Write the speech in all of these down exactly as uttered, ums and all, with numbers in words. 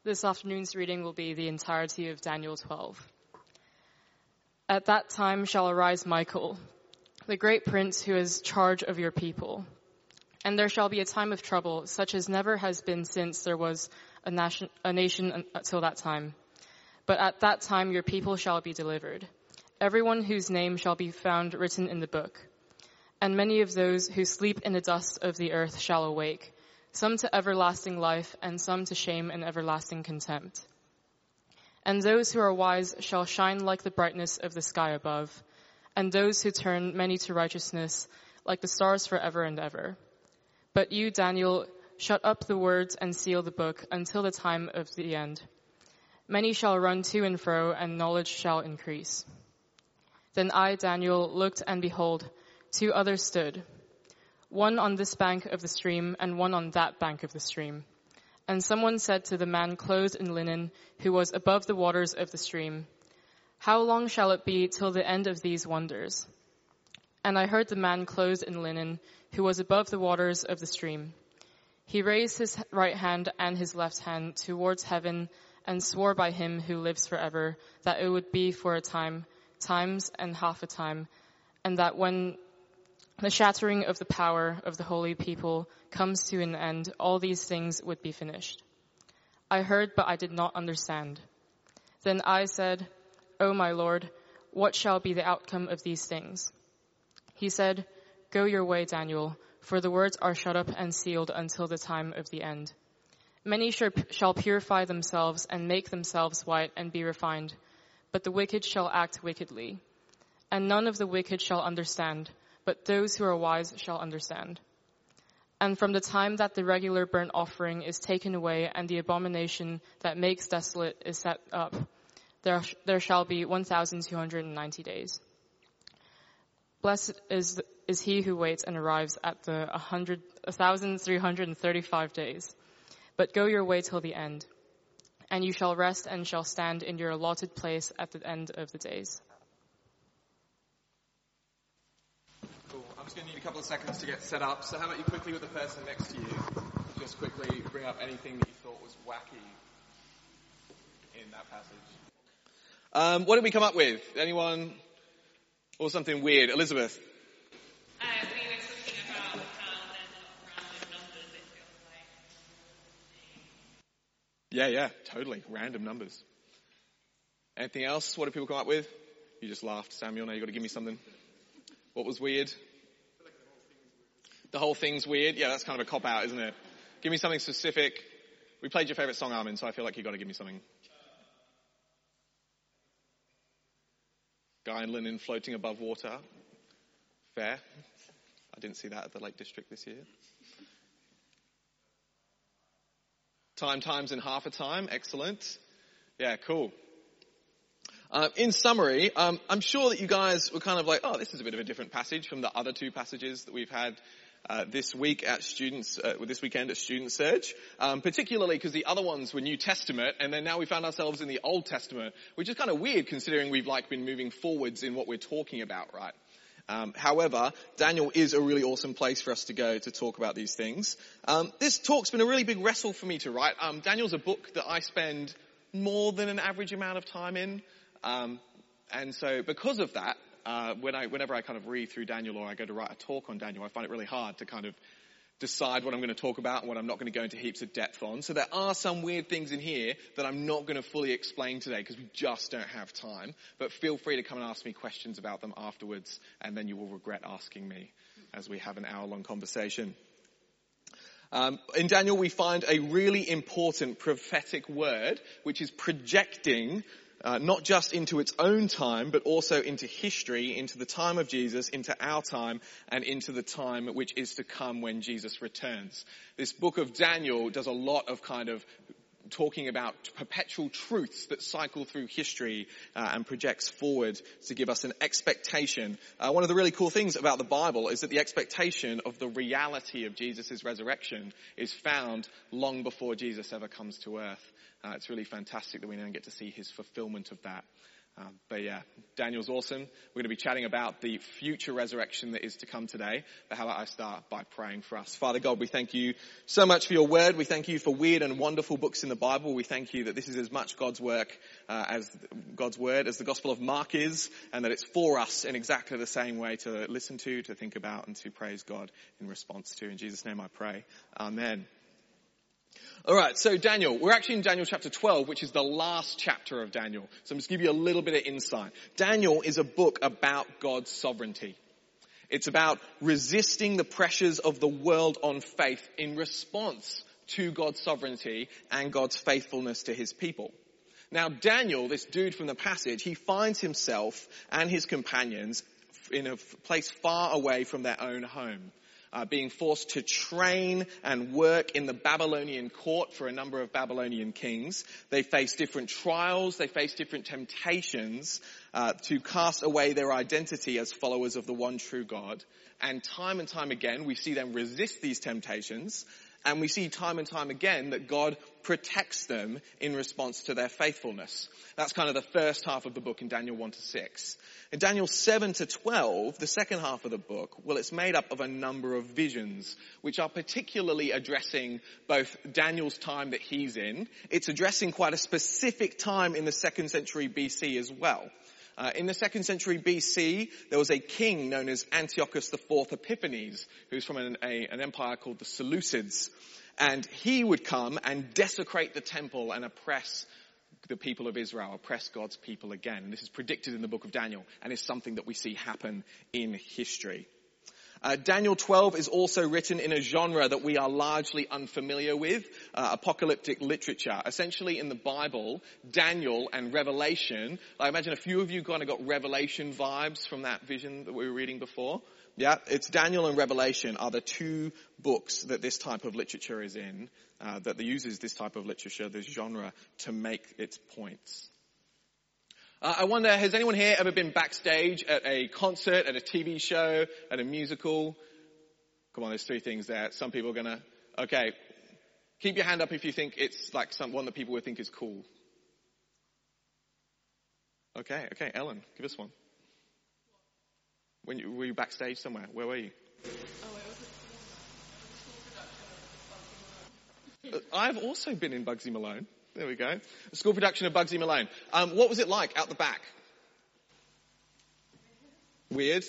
This afternoon's reading will be the entirety of Daniel twelve. At that time shall arise Michael, the great prince who has charge of your people. And there shall be a time of trouble, such as never has been since there was a nation, a nation until that time. But at that time your people shall be delivered, everyone whose name shall be found written in the book. And many of those who sleep in the dust of the earth shall awake, some to everlasting life, and some to shame and everlasting contempt. And those who are wise shall shine like the brightness of the sky above, and those who turn many to righteousness like the stars forever and ever. But you, Daniel, shut up the words and seal the book until the time of the end. Many shall run to and fro, and knowledge shall increase. Then I, Daniel, looked, and behold, two others stood, one on this bank of the stream and one on that bank of the stream. And someone said to the man clothed in linen, who was above the waters of the stream, "How long shall it be till the end of these wonders?" And I heard the man clothed in linen, who was above the waters of the stream. He raised his right hand and his left hand towards heaven and swore by him who lives forever that it would be for a time, times and half a time, and that when the shattering of the power of the holy people comes to an end, all these things would be finished. I heard, but I did not understand. Then I said, "O my Lord, what shall be the outcome of these things?" He said, "Go your way, Daniel, for the words are shut up and sealed until the time of the end. Many shall purify themselves and make themselves white and be refined, but the wicked shall act wickedly. And none of the wicked shall understand, but those who are wise shall understand. And from the time that the regular burnt offering is taken away and the abomination that makes desolate is set up, there, there shall be one thousand two hundred ninety days. Blessed is, is he who waits and arrives at the one thousand three hundred thirty-five days. But go your way till the end, and you shall rest and shall stand in your allotted place at the end of the days." I'm just going to need a couple of seconds to get set up. So how about you quickly with the person next to you, just quickly bring up anything that you thought was wacky in that passage. Um, what did we come up with? Anyone? Or something weird? Elizabeth? Uh, we were talking about how there's a lot of random numbers, it feels like. Yeah, yeah, totally. Random numbers. Anything else? What did people come up with? You just laughed, Samuel. Now you've got to give me something. What was weird? The whole thing's weird. Yeah, that's kind of a cop-out, isn't it? Give me something specific. We played your favourite song, Armin, so I feel like you've got to give me something. Guy in linen floating above water. Fair. I didn't see that at the Lake District this year. Time times in half a time. Excellent. Yeah, cool. Uh, in summary, um, I'm sure that you guys were kind of like, oh, this is a bit of a different passage from the other two passages that we've had uh, this week at Students, uh, this weekend at Student Surge, um, particularly because the other ones were New Testament, and then now we found ourselves in the Old Testament, which is kind of weird considering we've like been moving forwards in what we're talking about, right? Um, however, Daniel is a really awesome place for us to go to talk about these things. Um, this talk's been a really big wrestle for me to write. Um, Daniel's a book that I spend more than an average amount of time in. Um, and so because of that, uh, when I, whenever I kind of read through Daniel or I go to write a talk on Daniel, I find it really hard to kind of decide what I'm going to talk about and what I'm not going to go into heaps of depth on. So there are some weird things in here that I'm not going to fully explain today because we just don't have time. But feel free to come and ask me questions about them afterwards, and then you will regret asking me as we have an hour-long conversation. Um, in Daniel, we find a really important prophetic word, which is projecting Uh, not just into its own time, but also into history, into the time of Jesus, into our time, and into the time which is to come when Jesus returns. This book of Daniel does a lot of kind of talking about perpetual truths that cycle through history uh, and projects forward to give us an expectation. Uh, one of the really cool things about the Bible is that the expectation of the reality of Jesus' resurrection is found long before Jesus ever comes to earth. Uh, it's really fantastic that we now get to see his fulfillment of that. Um, but yeah, Daniel's awesome. We're going to be chatting about the future resurrection that is to come today. But how about I start by praying for us? Father God, we thank you so much for your word. We thank you for weird and wonderful books in the Bible. We thank you that this is as much God's work uh, as God's word, as the Gospel of Mark is, and that it's for us in exactly the same way to listen to, to think about, and to praise God in response to. In Jesus' name I pray. Amen. All right, so Daniel, we're actually in Daniel chapter twelve, which is the last chapter of Daniel. So I'm just give you a little bit of insight. Daniel is a book about God's sovereignty. It's about resisting the pressures of the world on faith in response to God's sovereignty and God's faithfulness to his people. Now Daniel, this dude from the passage, he finds himself and his companions in a place far away from their own home. Uh, being forced to train and work in the Babylonian court for a number of Babylonian kings. They face different trials, they face different temptations uh, to cast away their identity as followers of the one true God. And time and time again, we see them resist these temptations, and we see time and time again that God protects them in response to their faithfulness. That's kind of the first half of the book in Daniel one to six. In Daniel seven to twelve, the second half of the book, well, it's made up of a number of visions, which are particularly addressing both Daniel's time that he's in. It's addressing quite a specific time in the second century B C as well. Uh, in the second century B C, there was a king known as Antiochus the Fourth Epiphanes, who's from an, a, an empire called the Seleucids. And he would come and desecrate the temple and oppress the people of Israel, oppress God's people again. And this is predicted in the book of Daniel and is something that we see happen in history. Uh, Daniel twelve is also written in a genre that we are largely unfamiliar with, uh, apocalyptic literature. Essentially in the Bible, Daniel and Revelation, I imagine a few of you kind of got Revelation vibes from that vision that we were reading before. Yeah, it's Daniel and Revelation are the two books that this type of literature is in, uh, that uses this type of literature, this genre, to make its points. Uh, I wonder, has anyone here ever been backstage at a concert, at a T V show, at a musical? Come on, there's three things there. Some people are gonna, okay. Keep your hand up if you think it's like some one that people would think is cool. Okay, okay, Ellen, give us one. When you, were you backstage somewhere? Where were you? Uh, I've also been in Bugsy Malone. There we go. A school production of Bugsy Malone. Um, what was it like out the back? Weird?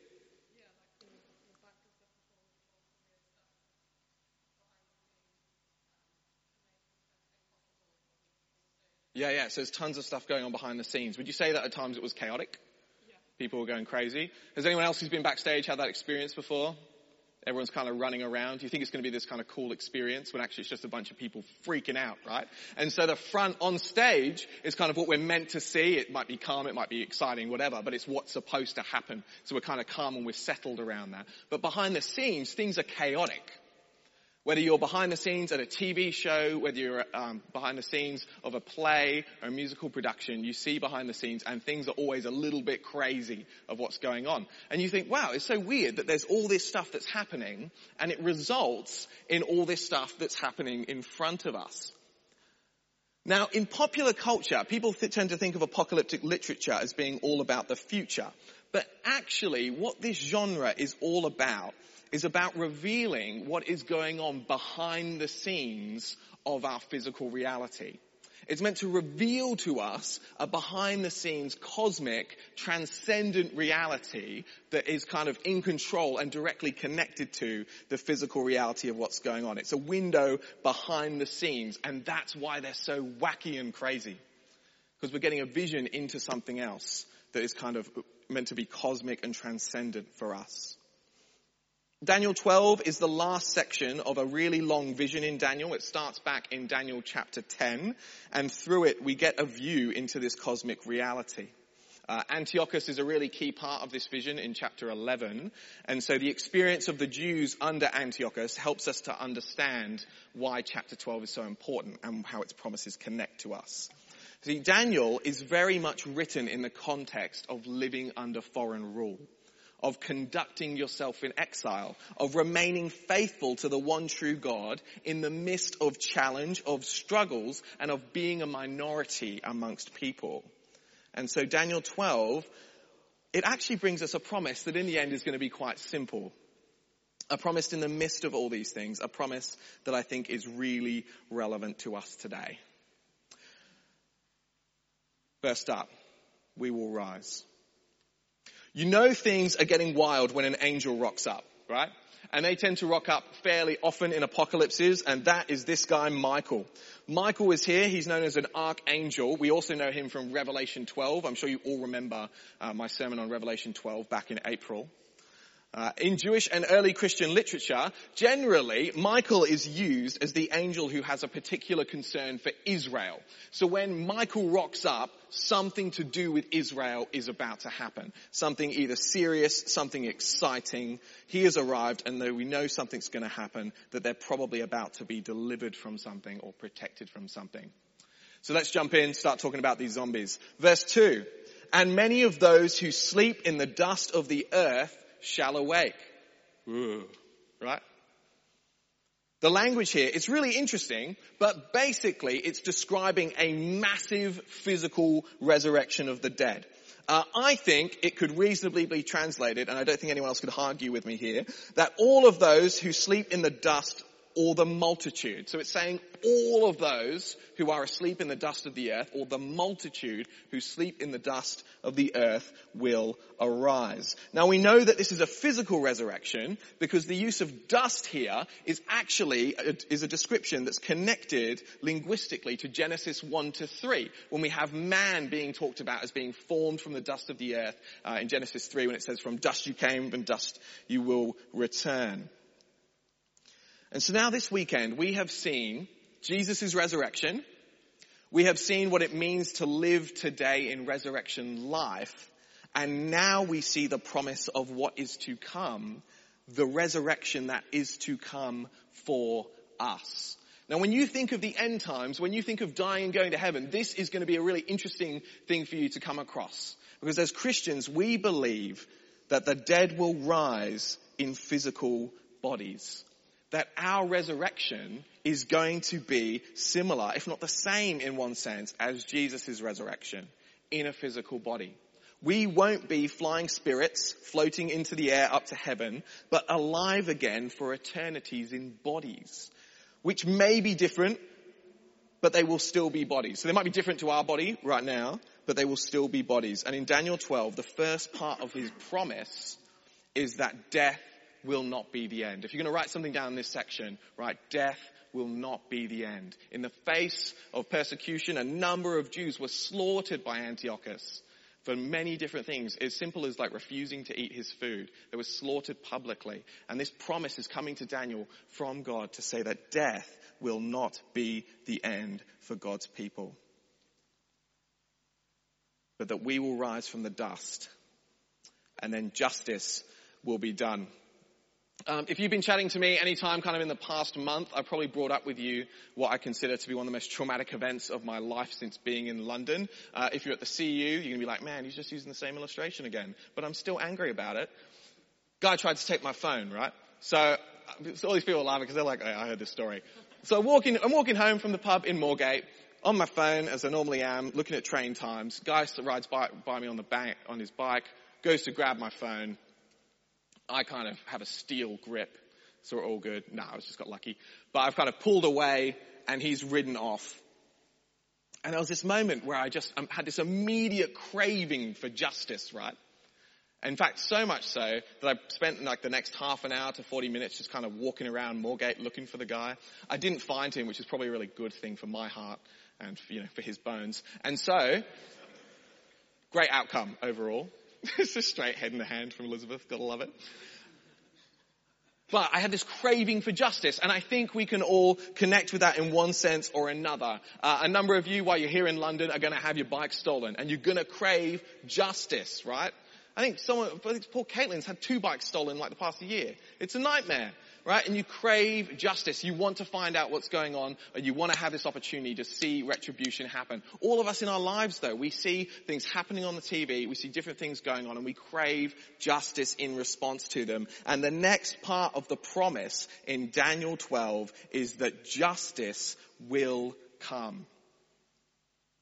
Yeah, yeah. So there's tons of stuff going on behind the scenes. Would you say that at times it was chaotic? Yeah. People were going crazy. Has anyone else who's been backstage had that experience before? Everyone's kind of running around. You think it's going to be this kind of cool experience when actually it's just a bunch of people freaking out, right? And so the front on stage is kind of what we're meant to see. It might be calm, it might be exciting, whatever, but it's what's supposed to happen. So we're kind of calm and we're settled around that. But behind the scenes, things are chaotic. Whether you're behind the scenes at a T V show, whether you're um, behind the scenes of a play or a musical production, you see behind the scenes and things are always a little bit crazy of what's going on. And you think, wow, it's so weird that there's all this stuff that's happening and it results in all this stuff that's happening in front of us. Now, in popular culture, people th- tend to think of apocalyptic literature as being all about the future. But actually, what this genre is all about is about revealing what is going on behind the scenes of our physical reality. It's meant to reveal to us a behind-the-scenes, cosmic, transcendent reality that is kind of in control and directly connected to the physical reality of what's going on. It's a window behind the scenes, and that's why they're so wacky and crazy. Because we're getting a vision into something else that is kind of meant to be cosmic and transcendent for us. Daniel twelve is the last section of a really long vision in Daniel. It starts back in Daniel chapter ten, and through it we get a view into this cosmic reality. Uh, Antiochus is a really key part of this vision in chapter eleven, and so the experience of the Jews under Antiochus helps us to understand why chapter twelve is so important and how its promises connect to us. See, Daniel is very much written in the context of living under foreign rule, of conducting yourself in exile, of remaining faithful to the one true God in the midst of challenge, of struggles, and of being a minority amongst people. And so Daniel twelve, it actually brings us a promise that in the end is going to be quite simple. A promise in the midst of all these things, a promise that I think is really relevant to us today. First up, we will rise. You know things are getting wild when an angel rocks up, right? And they tend to rock up fairly often in apocalypses, and that is this guy, Michael. Michael is here. He's known as an archangel. We also know him from Revelation twelve. I'm sure you all remember uh, my sermon on Revelation twelve back in April. Uh, in Jewish and early Christian literature, generally, Michael is used as the angel who has a particular concern for Israel. So when Michael rocks up, something to do with Israel is about to happen. Something either serious, something exciting. He has arrived, and though we know something's going to happen, that they're probably about to be delivered from something or protected from something. So let's jump in, start talking about these zombies. Verse two, and many of those who sleep in the dust of the earth shall awake. Ooh, right? The language here, it's really interesting, but basically it's describing a massive physical resurrection of the dead. Uh, I think it could reasonably be translated, and I don't think anyone else could argue with me here, that all of those who sleep in the dust or the multitude. So it's saying all of those who are asleep in the dust of the earth, or the multitude who sleep in the dust of the earth, will arise. Now we know that this is a physical resurrection because the use of dust here is actually a, is a description that's connected linguistically to Genesis one to three, when we have man being talked about as being formed from the dust of the earth uh, in Genesis three, when it says, from dust you came and dust you will return. And so now this weekend we have seen Jesus' resurrection. We have seen what it means to live today in resurrection life. And now we see the promise of what is to come, the resurrection that is to come for us. Now when you think of the end times, when you think of dying and going to heaven, this is going to be a really interesting thing for you to come across. Because as Christians, we believe that the dead will rise in physical bodies. That our resurrection is going to be similar, if not the same in one sense, as Jesus' resurrection in a physical body. We won't be flying spirits floating into the air up to heaven, but alive again for eternities in bodies, which may be different, but they will still be bodies. So they might be different to our body right now, but they will still be bodies. And in Daniel twelve, the first part of his promise is that death will not be the end. If you're going to write something down in this section, right, death will not be the end. In the face of persecution, a number of Jews were slaughtered by Antiochus for many different things, as simple as like refusing to eat his food. They were slaughtered publicly. And this promise is coming to Daniel from God to say that death will not be the end for God's people, but that we will rise from the dust and then justice will be done. Um, if you've been chatting to me any time kind of in the past month, I've probably brought up with you what I consider to be one of the most traumatic events of my life since being in London. Uh, if you're at the C U, you're going to be like, man, he's just using the same illustration again. But I'm still angry about it. Guy tried to take my phone, right? So, so all these people are laughing because they're like, oh, I heard this story. So I'm walking, I'm walking home from the pub in Moorgate on my phone, as I normally am, looking at train times. Guy rides by, by me on the bank, on his bike, goes to grab my phone. I kind of have a steel grip, so we're all good. No, I just got lucky. But I've kind of pulled away and he's ridden off. And there was this moment where I just um, had this immediate craving for justice, right? In fact, so much so that I spent like the next half an hour to forty minutes just kind of walking around Moorgate looking for the guy. I didn't find him, which is probably a really good thing for my heart and, you know, for his bones. And so, great outcome overall. It's a straight head in the hand from Elizabeth. Gotta love it. But I had this craving for justice, and I think we can all connect with that in one sense or another. Uh, a number of you, while you're here in London, are going to have your bike stolen, and you're going to crave justice, right? I think someone, I think poor Caitlin's had two bikes stolen like the past year. It's a nightmare, right? And you crave justice. You want to find out what's going on, and you want to have this opportunity to see retribution happen. All of us in our lives, though, we see things happening on the T V, we see different things going on, and we crave justice in response to them. And the next part of the promise in Daniel twelve is that justice will come.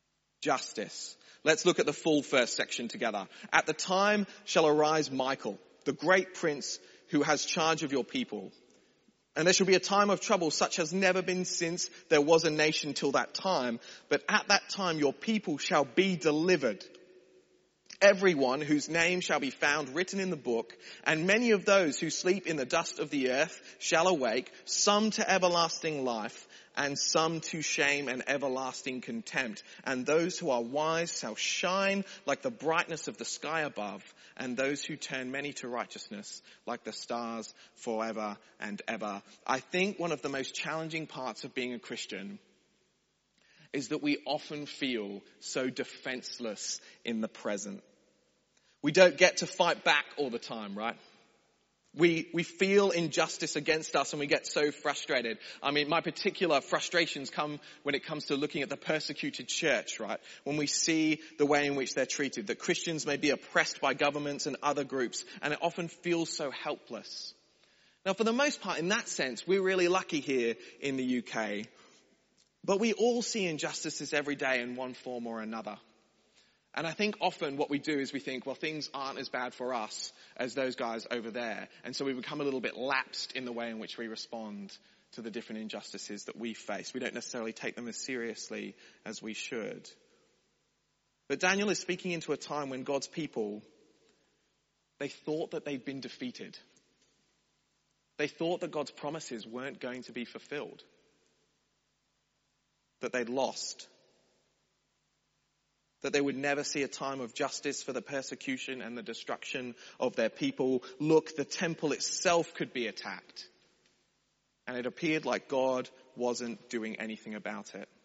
justice. Let's look at the full first section together. At the time shall arise Michael, the great prince who has charge of your people. And there shall be a time of trouble such as never been since there was a nation till that time. But at that time your people shall be delivered. Everyone whose name shall be found written in the book, and many of those who sleep in the dust of the earth shall awake, some to everlasting life, and some to shame and everlasting contempt. And those who are wise shall shine like the brightness of the sky above, and those who turn many to righteousness like the stars forever and ever. I think one of the most challenging parts of being a Christian is that we often feel so defenseless in the present. We don't get to fight back all the time, right? We, we feel injustice against us and we get so frustrated. I mean, my particular frustrations come when it comes to looking at the persecuted church, right? When we see the way in which they're treated, that Christians may be oppressed by governments and other groups, and it often feels so helpless. Now, for the most part, in that sense, we're really lucky here in the U K. But we all see injustices every day in one form or another. And I think often what we do is we think, well, things aren't as bad for us as those guys over there. And so we become a little bit lapsed in the way in which we respond to the different injustices that we face. We don't necessarily take them as seriously as we should. But Daniel is speaking into a time when God's people, they thought that they'd been defeated. They thought that God's promises weren't going to be fulfilled, that they'd lost, that they would never see a time of justice for the persecution and the destruction of their people. Look, the temple itself could be attacked. And it appeared like God wasn't doing anything about it.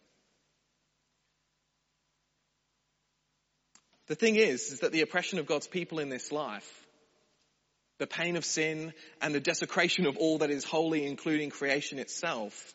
The thing is, is that the oppression of God's people in this life, the pain of sin and the desecration of all that is holy, including creation itself,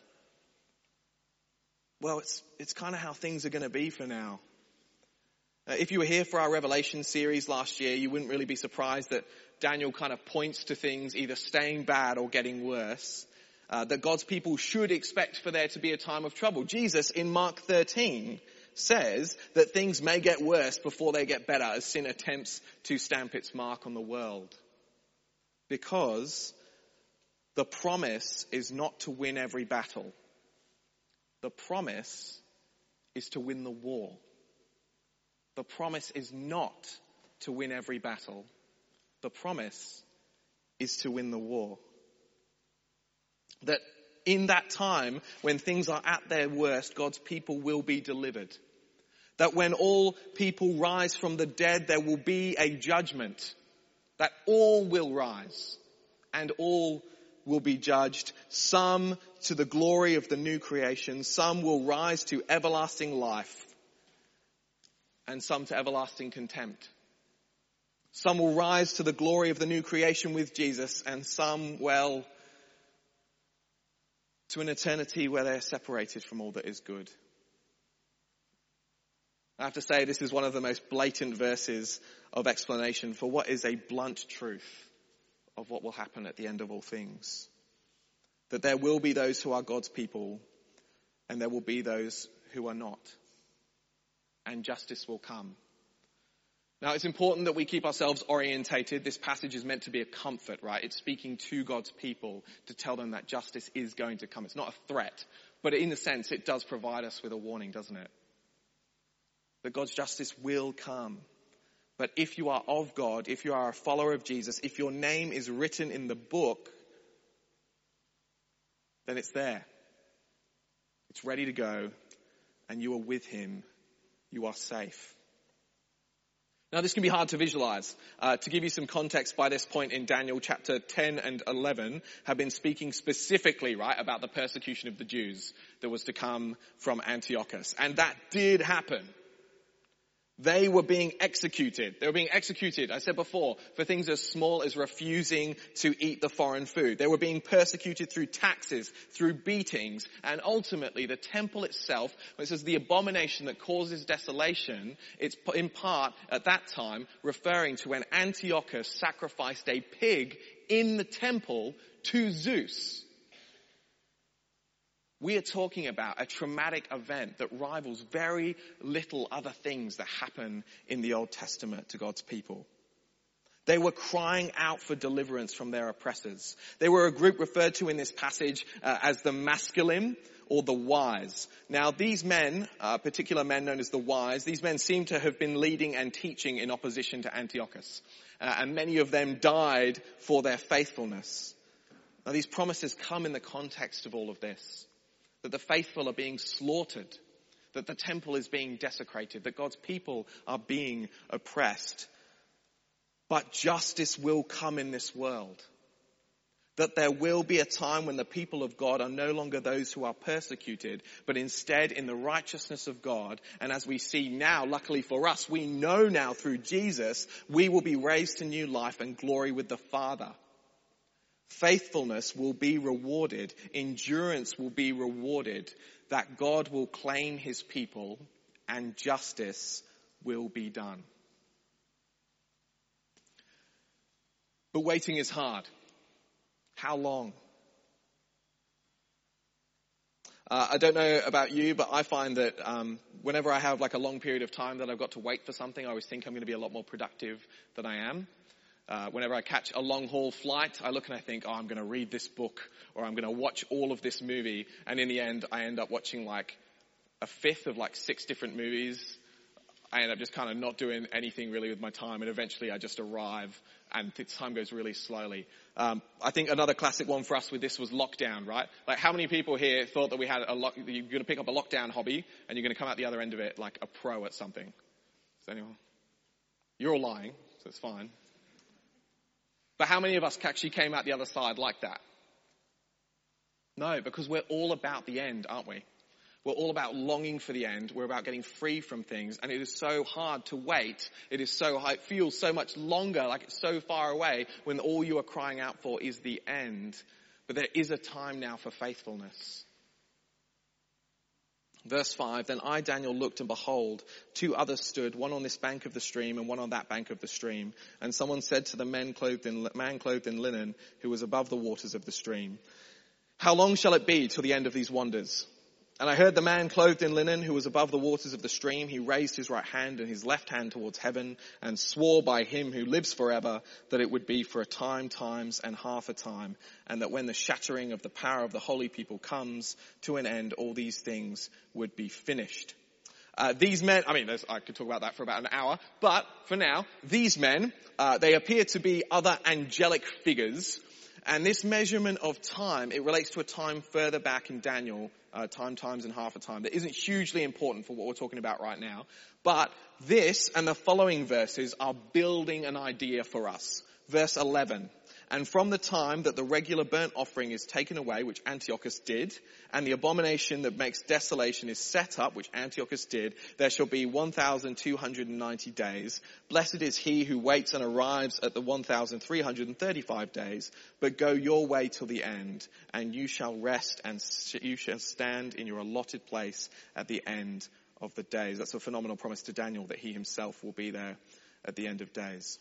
well, it's it's kind of how things are going to be for now. Uh, if you were here for our Revelation series last year, you wouldn't really be surprised that Daniel kind of points to things either staying bad or getting worse, uh, that God's people should expect for there to be a time of trouble. Jesus in Mark thirteen says that things may get worse before they get better as sin attempts to stamp its mark on the world. Because the promise is not to win every battle. The promise is to win the war. The promise is not to win every battle. The promise is to win the war. That in that time, when things are at their worst, God's people will be delivered. That when all people rise from the dead, there will be a judgment. That all will rise and all will be judged, some to the glory of the new creation, some will rise to everlasting life, and some to everlasting contempt. Some will rise to the glory of the new creation with Jesus, and some, well, to an eternity where they're separated from all that is good. I have to say, this is one of the most blatant verses of explanation for what is a blunt truth of what will happen at the end of all things. That there will be those who are God's people, and there will be those who are not. And justice will come. Now, it's important that we keep ourselves orientated. This passage is meant to be a comfort, right? It's speaking to God's people to tell them that justice is going to come. It's not a threat, but in a sense, it does provide us with a warning, doesn't it? That God's justice will come. But if you are of God, if you are a follower of Jesus, if your name is written in the book, then it's there. It's ready to go, and you are with him. You are safe. Now, this can be hard to visualize. Uh, to give you some context, by this point in Daniel, chapter ten and eleven have been speaking specifically, right, about the persecution of the Jews that was to come from Antiochus. And that did happen. They were being executed. They were being executed, I said before, for things as small as refusing to eat the foreign food. They were being persecuted through taxes, through beatings, and ultimately the temple itself, when it says the abomination that causes desolation, it's in part at that time referring to when Antiochus sacrificed a pig in the temple to Zeus. We are talking about a traumatic event that rivals very little other things that happen in the Old Testament to God's people. They were crying out for deliverance from their oppressors. They were a group referred to in this passage uh, as the masculine or the wise. Now these men, uh, particular men known as the wise, these men seem to have been leading and teaching in opposition to Antiochus. Uh, and many of them died for their faithfulness. Now these promises come in the context of all of this. That the faithful are being slaughtered. That the temple is being desecrated. That God's people are being oppressed. But justice will come in this world. That there will be a time when the people of God are no longer those who are persecuted, but instead in the righteousness of God. And as we see now, luckily for us, we know now through Jesus, we will be raised to new life and glory with the Father. Faithfulness will be rewarded. Endurance will be rewarded. That God will claim his people and justice will be done. But waiting is hard. How long? Uh, I don't know about you, but I find that um, whenever I have like a long period of time that I've got to wait for something, I always think I'm going to be a lot more productive than I am. Uh, whenever I catch a long haul flight, I look and I think, oh, I'm going to read this book or I'm going to watch all of this movie. And in the end, I end up watching like a fifth of like six different movies. I end up just kind of not doing anything really with my time, and eventually I just arrive and the time goes really slowly. Um, I think another classic one for us with this was lockdown, right? Like how many people here thought that we had a lock, you're going to pick up a lockdown hobby and you're going to come out the other end of it like a pro at something? Is anyone? You're all lying, so it's fine. But how many of us actually came out the other side like that? No, because we're all about the end, aren't we? We're all about longing for the end. We're about getting free from things. And it is so hard to wait. It is so hard. It feels so much longer, like it's so far away, when all you are crying out for is the end. But there is a time now for faithfulness. Verse five, then I, Daniel, looked and behold, two others stood, one on this bank of the stream and one on that bank of the stream. And someone said to the men clothed in, man clothed in linen, who was above the waters of the stream, how long shall it be till the end of these wonders? And I heard the man clothed in linen who was above the waters of the stream. He raised his right hand and his left hand towards heaven and swore by him who lives forever that it would be for a time, times, and half a time. And that when the shattering of the power of the holy people comes to an end, all these things would be finished. Uh, these men, I mean, I could talk about that for about an hour, but for now, these men, uh, they appear to be other angelic figures. And this measurement of time, it relates to a time further back in Daniel, uh, time, times, and half a time. That isn't hugely important for what we're talking about right now. But this and the following verses are building an idea for us. Verse eleven. And from the time that the regular burnt offering is taken away, which Antiochus did, and the abomination that makes desolation is set up, which Antiochus did, there shall be one thousand two hundred ninety days. Blessed is he who waits and arrives at the one thousand three hundred thirty-five days. But go your way till the end, and you shall rest and you shall stand in your allotted place at the end of the days. That's a phenomenal promise to Daniel that he himself will be there at the end of days.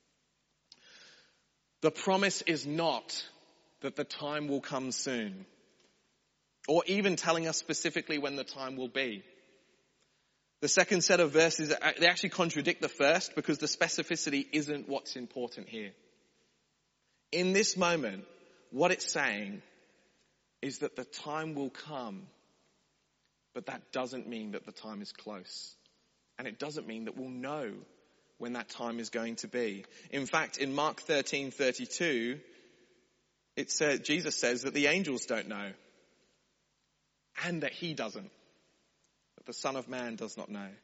The promise is not that the time will come soon, or even telling us specifically when the time will be. The second set of verses, they actually contradict the first because the specificity isn't what's important here. In this moment, what it's saying is that the time will come, but that doesn't mean that the time is close. And it doesn't mean that we'll know when that time is going to be. In fact, in Mark thirteen thirty-two, it says, Jesus says that the angels don't know. And that he doesn't. That the Son of Man does not know.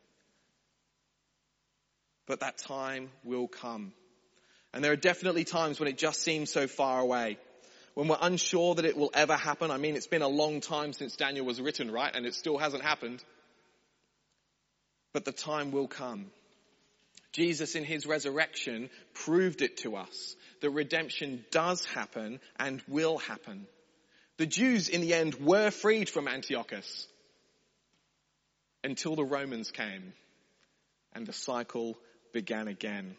But that time will come. And there are definitely times when it just seems so far away. When we're unsure that it will ever happen. I mean, it's been a long time since Daniel was written, right? And it still hasn't happened. But the time will come. Jesus in his resurrection proved it to us that redemption does happen and will happen. The Jews in the end were freed from Antiochus until the Romans came and the cycle began again.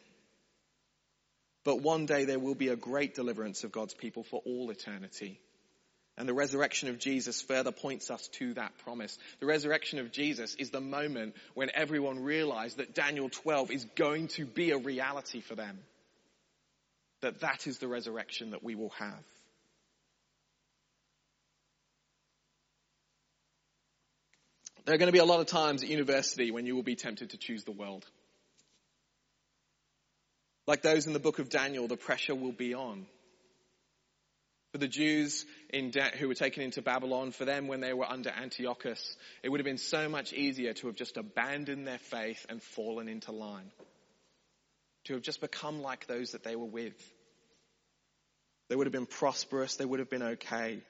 But one day there will be a great deliverance of God's people for all eternity. And the resurrection of Jesus further points us to that promise. The resurrection of Jesus is the moment when everyone realized that Daniel twelve is going to be a reality for them. That that is the resurrection that we will have. There are going to be a lot of times at university when you will be tempted to choose the world. Like those in the book of Daniel, the pressure will be on. For the Jews in da- who were taken into Babylon, for them when they were under Antiochus, it would have been so much easier to have just abandoned their faith and fallen into line. To have just become like those that they were with. They would have been prosperous, they would have been okay.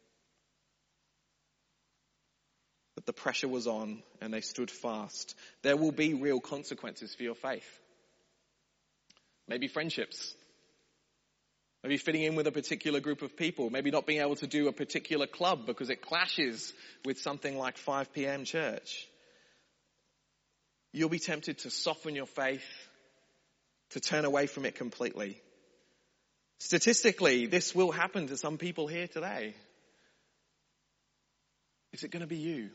But the pressure was on and they stood fast. There will be real consequences for your faith. Maybe friendships. Maybe fitting in with a particular group of people. Maybe not being able to do a particular club because it clashes with something like five p.m. church. You'll be tempted to soften your faith, to turn away from it completely. Statistically, this will happen to some people here today. Is it going to be you?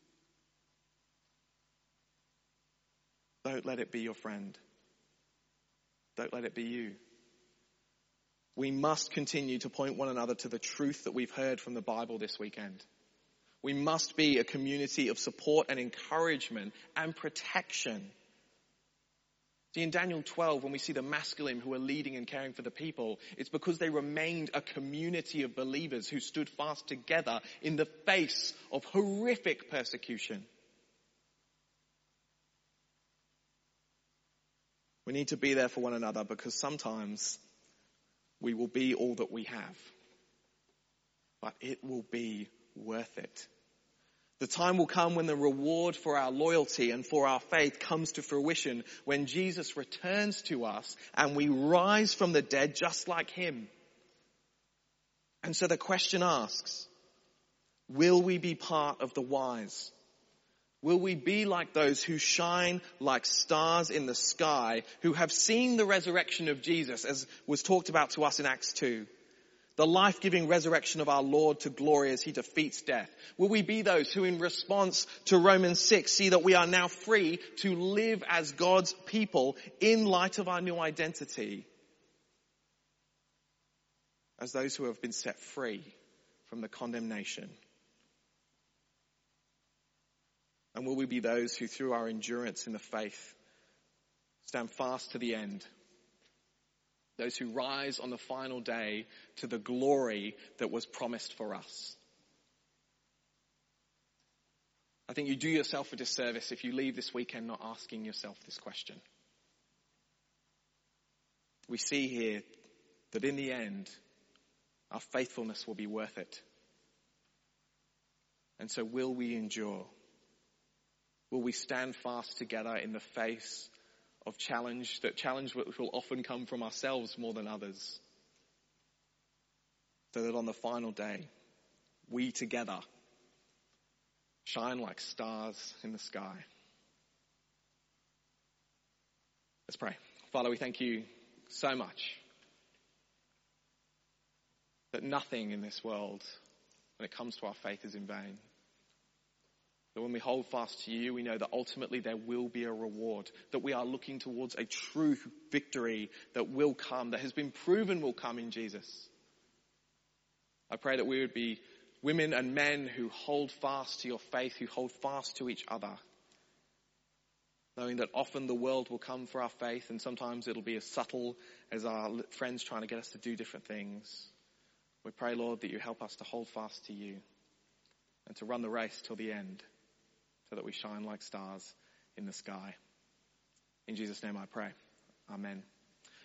Don't let it be your friend. Don't let it be you. We must continue to point one another to the truth that we've heard from the Bible this weekend. We must be a community of support and encouragement and protection. See, in Daniel twelve, when we see the masculine who are leading and caring for the people, it's because they remained a community of believers who stood fast together in the face of horrific persecution. We need to be there for one another because sometimes we will be all that we have. But it will be worth it. The time will come when the reward for our loyalty and for our faith comes to fruition, when Jesus returns to us and we rise from the dead just like him. And so the question asks, will we be part of the wise? Will we be like those who shine like stars in the sky, who have seen the resurrection of Jesus, as was talked about to us in Acts two? The life-giving resurrection of our Lord to glory as he defeats death. Will we be those who, in response to Romans six, see that we are now free to live as God's people in light of our new identity? As those who have been set free from the condemnation. And will we be those who, through our endurance in the faith, stand fast to the end? Those who rise on the final day to the glory that was promised for us. I think you do yourself a disservice if you leave this weekend not asking yourself this question. We see here that in the end, our faithfulness will be worth it. And so will we endure? Will we stand fast together in the face of challenge, that challenge which will often come from ourselves more than others? So that on the final day, we together shine like stars in the sky. Let's pray. Father, we thank you so much that nothing in this world, when it comes to our faith, is in vain. That when we hold fast to you, we know that ultimately there will be a reward, that we are looking towards a true victory that will come, that has been proven will come in Jesus. I pray that we would be women and men who hold fast to your faith, who hold fast to each other, knowing that often the world will come for our faith, and sometimes it'll be as subtle as our friends trying to get us to do different things. We pray, Lord, that you help us to hold fast to you and to run the race till the end, so that we shine like stars in the sky. In Jesus' name I pray. Amen.